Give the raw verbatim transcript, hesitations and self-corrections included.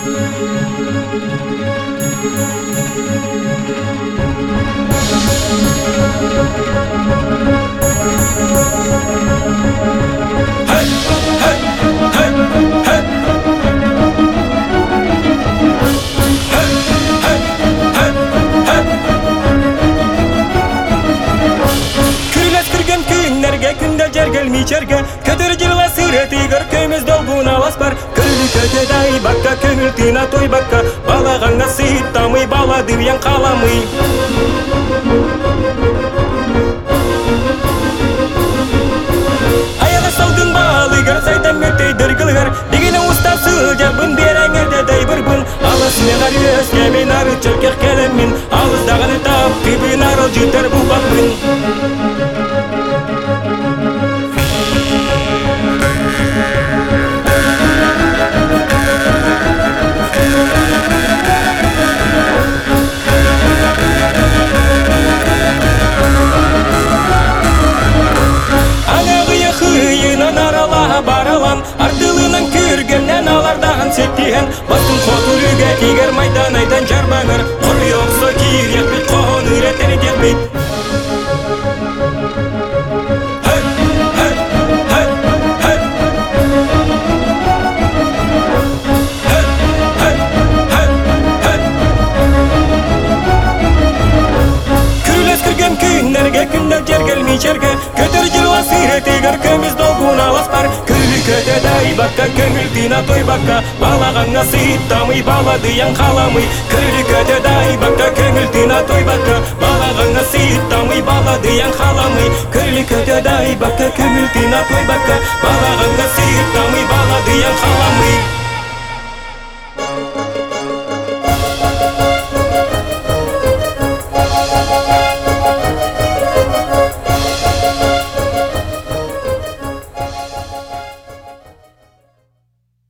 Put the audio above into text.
Черге көтөр жылга сыйрети көркөмүз долгуна алас бар көйлү көтөдай бакка көңүл тына той бакка балаганга сыйттамый бала дыян каламый аяга салдын баалы гар сайдан мөттөй дыргылгар дегене устасы жабын береңерде дайбырбын алыс мегар өскө мен ары чөкек келемин алысдаганы тап кибин арыл жытар бубакмын баралан артылынан көргеннен алардан сеттиген бастың хотурүгө тигер майдан айдан жарбаңыр кой оксо кирек бит кон үйрөтени келбейт күннерге күннер жер келмей жерге көтөр жылга сыйрети көркөмүз долгуна алас бар көйлү көтөдай бакка көңүл тына той бакка балаганга сыйттамый бала дыян каламый көйлү көтөдай бакка көңүл тына той бакка балаганга сыйттамый бала дыян каламый көйлү көтөдай бакка көңүл тына той бакка балаганга сыйттамый бала дыян каламый